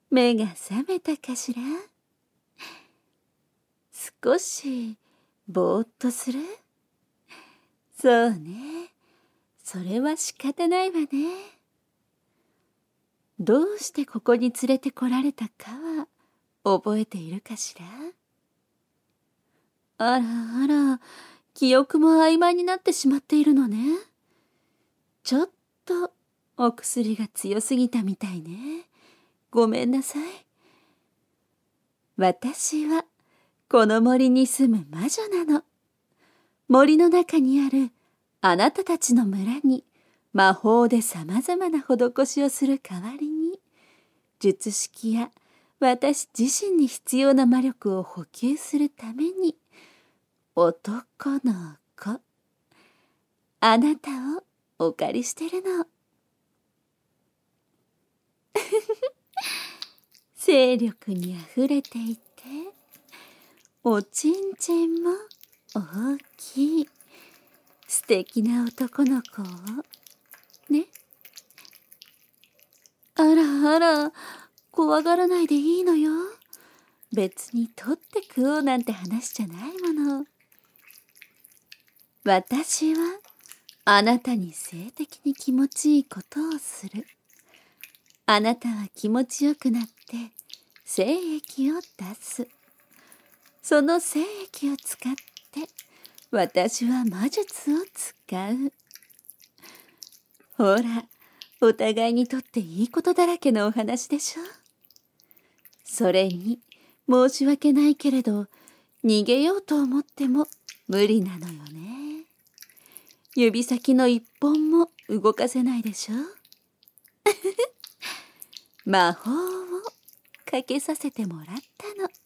目が覚めたかしら。少しぼーっとする？そうね。それは仕方ないわね。どうしてここに連れてこられたかは覚えているかしら？あらあら、記憶も曖昧になってしまっているのね。ちょっとお薬が強すぎたみたいね。ごめんなさい。私はこの森に住む魔女なの。森の中にあるあなたたちの村に魔法でさまざまな施しをする代わりに、術式や私自身に必要な魔力を補給するために、男の子、あなたをお借りしてるの。精力にあふれていて、おちんちんも大きい素敵な男の子をね。あらあら、怖がらないでいいのよ。別に取って食おうなんて話じゃないもの。私はあなたに性的に気持ちいいことをする。あなたは気持ちよくなって精液を出す。その精液を使って私は魔術を使う。ほら、お互いにとっていいことだらけのお話でしょ。それに申し訳ないけれど、逃げようと思っても無理なのよね。指先の一本も動かせないでしょ。魔法をかけさせてもらったの。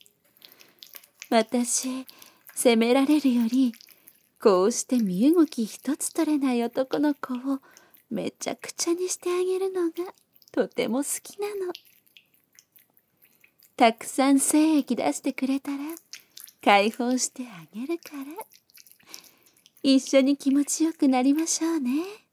私、責められるより、こうして身動き一つ取れない男の子をめちゃくちゃにしてあげるのがとても好きなの。たくさん精液出してくれたら解放してあげるから、一緒に気持ちよくなりましょうね。